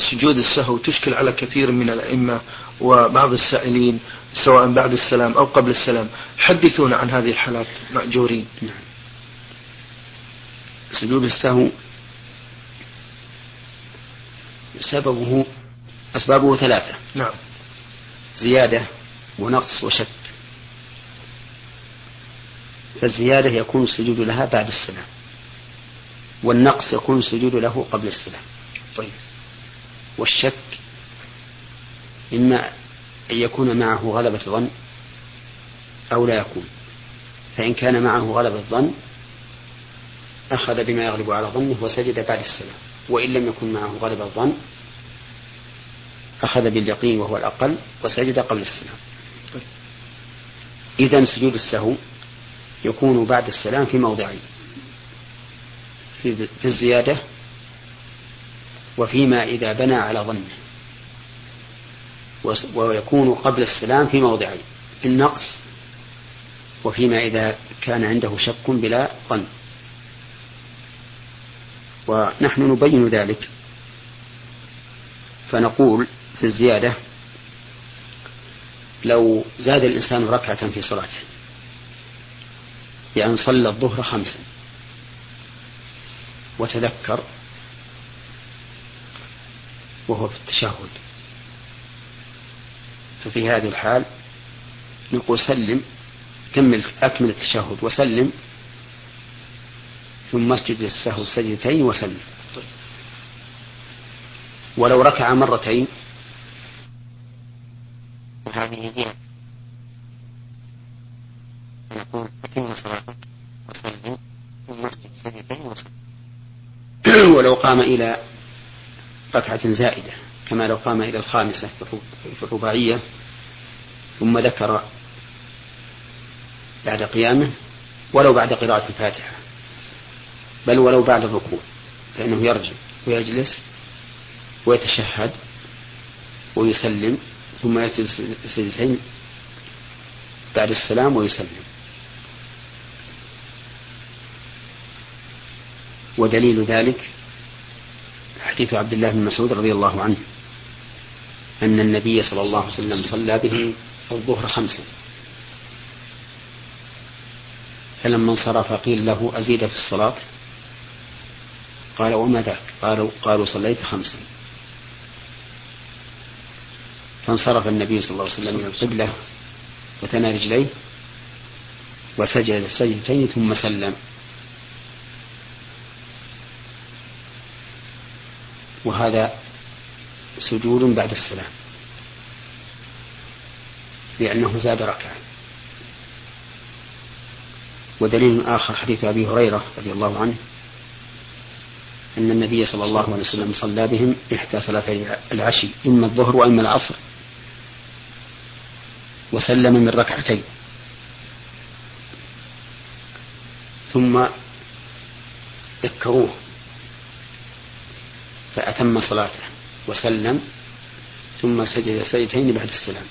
سجود السهو تشكل على كثير من الأئمة وبعض السائلين سواء بعد السلام أو قبل السلام، حدثونا عن هذه الحالات مأجورين. سجود السهو أسبابه 3. نعم. زيادة ونقص وشك. فالزيادة يكون السجود لها بعد السلام، والنقص يكون السجود له قبل السلام. طيب. والشك إما أن يكون معه غلبة ظن أو لا يكون، فإن كان معه غلبة ظن أخذ بما يغلب على ظنه وسجد بعد السلام، وإن لم يكن معه غلبة ظن أخذ باليقين وهو الأقل وسجد قبل السلام. طيب. إذن سجود السهو يكون بعد السلام في موضعين: في الزيادة وفيما إذا بنى على ظنه، ويكون قبل السلام في موضعين: في النقص وفيما إذا كان عنده شك بلا ظن. ونحن نبين ذلك فنقول في الزيادة: لو زاد الإنسان ركعة في صلاته بأن صلى الظهر 5 وتذكر وهو في التشهد، ففي هذه الحال نقول سلم، أكمل التشهد وسلم، ثم اسجد للسهو سجدتين وسلم. ولو ركع مرتين هذه زيادة، نقول أتم صلاتك وسلم ثم اسجد سجدتين وسلم. ولو قام إلى ركعة زائدة كما لو قام إلى 5 في الرباعية ثم ذكر بعد قيامه، ولو بعد قراءة الفاتحة بل ولو بعد الركوع، فإنه يرجع ويجلس ويتشهد ويسلم ثم يسجد سجدتين بعد السلام ويسلم. ودليل ذلك حديث عبد الله بن مسعود رضي الله عنه أن النبي صلى الله عليه وسلم صلى به الظهر 5، فلما انصرف قيل له: أزيد في الصلاة؟ قال: وما ذاك؟ قالوا: صليت 5. فانصرف النبي صلى الله عليه وسلم من القبلة وثنى رجليه وسجد السجدتين ثم سلم. وهذا سجود بعد السلام لأنه زاد ركعة. ودليل آخر حديث أبي هريرة رضي الله عنه أن النبي صلى الله عليه وسلم صلى بهم إحدى صلاتي العشي، إما الظهر وإما العصر، وسلم من ركعتين، ثم ذكروه فأتم صلاته وسلم ثم سجد سجدتين بعد السلام.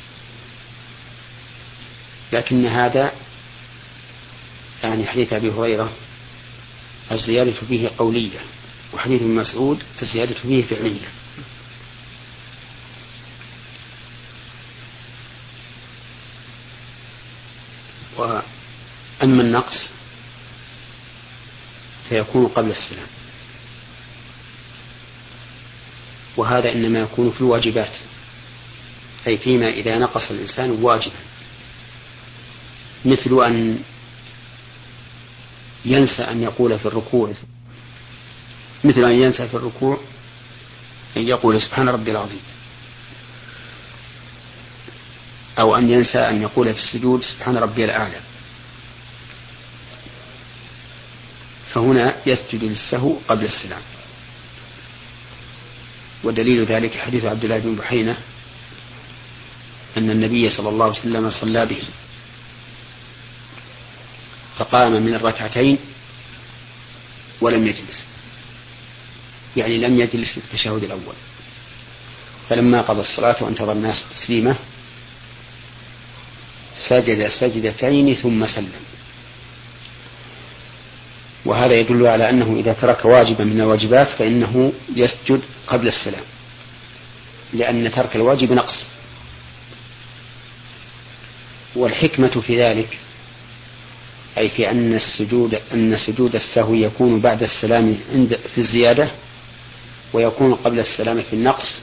لكن هذا يعني حديث أبي هريرة الزيادة فيه قولية، وحديث ابن مسعود الزيادة فيه فعلية. وأما النقص فيكون قبل السلام، وهذا إنما يكون في الواجبات، أي فيما إذا نقص الإنسان واجبا، مثل أن ينسى أن يقول في الركوع، مثل أن ينسى في الركوع أن يقول سبحان ربي العظيم، أو أن ينسى أن يقول في السجود سبحان ربي الأعلى، فهنا يسجد للسهو قبل السلام. ودليل ذلك حديث عبد الله بن بحينة أن النبي صلى الله عليه وسلم صلى به فقام من الركعتين ولم يجلس، يعني لم يجلس في التشهد الأول، فلما قضى الصلاة وانتظر الناس تسليمه سجد سجدتين ثم سلم. وهذا يدل على أنه إذا ترك واجبا من الواجبات فإنه يسجد قبل السلام، لأن ترك الواجب نقص. والحكمة في ذلك أي في أن سجود السهو يكون بعد السلام في الزيادة ويكون قبل السلام في النقص،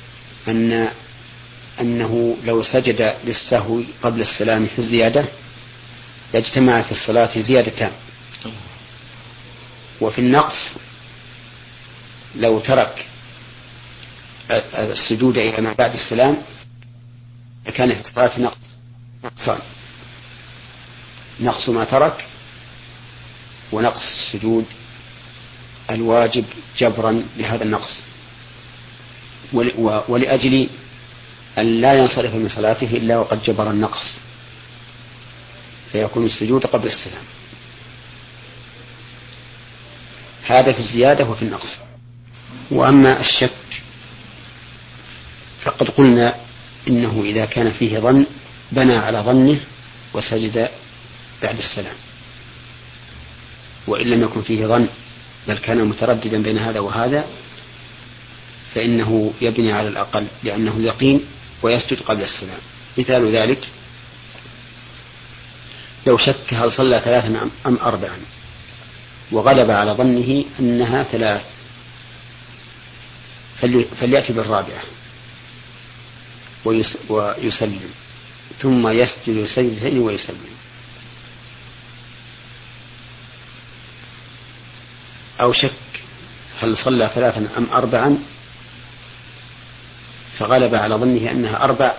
أنه لو سجد للسهو قبل السلام في الزيادة يجتمع في الصلاة زيادتان، وفي النقص لو ترك السجود إلى ما بعد السلام كان في الصلاة نقصان، نقص ما ترك ونقص السجود الواجب جبرا لهذا النقص. ولأجل أن لا ينصرف من صلاته إلا وقد جبر النقص فيكون السجود قبل السلام. هذا في الزيادة وفي النقص. وأما الشك فقد قلنا إنه إذا كان فيه ظن بنى على ظنه وسجد بعد السلام، وإن لم يكن فيه ظن بل كان مترددا بين هذا وهذا فإنه يبني على الأقل لأنه يقين ويسجد قبل السلام. مثال ذلك لو شك هل صلى 3 أم 4 وغلب على ظنه أنها 3 فليأتي بالرابعة ويسلم ثم يسجد سجدتين ويسلم. أو شك هل صلى 3 أم 4 فغلب على ظنه أنها 4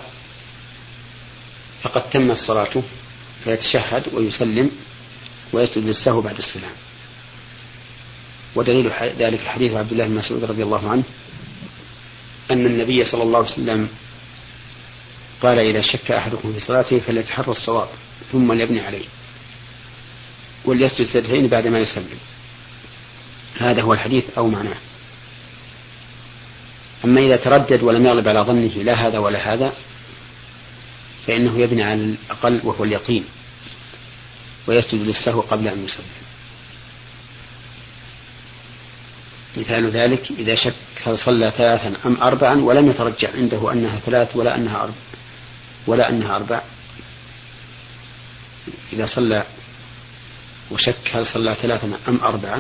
فقد تمت صلاته فيتشهد ويسلم ويسجد للسهو بعد السلام. ودليل ذلك حديث عبد الله بن مسعود رضي الله عنه أن النبي صلى الله عليه وسلم قال إذا شك أحدكم في صلاته فليتحرى الصواب ثم ليبني عليه وليسجد سجدتين بعد ما يسلم. هذا هو الحديث أو معناه. أما إذا تردد ولم يغلب على ظنه لا هذا ولا هذا فإنه يبني على الأقل وهو اليقين ويسجد للسهو قبل أن يسلم. مثال ذلك إذا شك هل صلى 3 أم 4 ولم يترجح عنده أنها 3 ولا أنها 4. إذا صلى وشك هل صلى 3 أم 4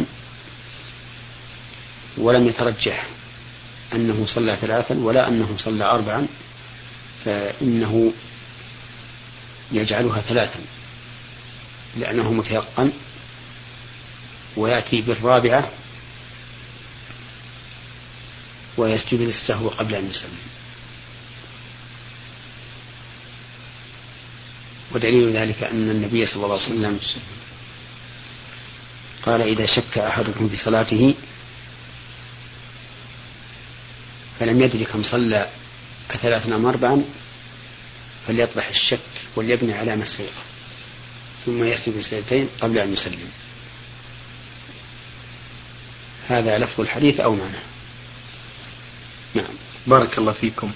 ولم يترجح أنه صلى 3 ولا أنه صلى 4 فإنه يجعلها 3 لأنه متيقن ويأتي بالرابعة ويسجد للسهو قبل أن يسلم. ودليل ذلك أن النبي صلى الله عليه وسلم قال إذا شك أحدكم في صلاته فلم يدري كم صلى 3 أم 4 فليطرح الشك وليبني على ما استيقن ثم يسجد سجدتين قبل أن يسلم. هذا لفظ الحديث أو معناه. نعم. بارك الله فيكم.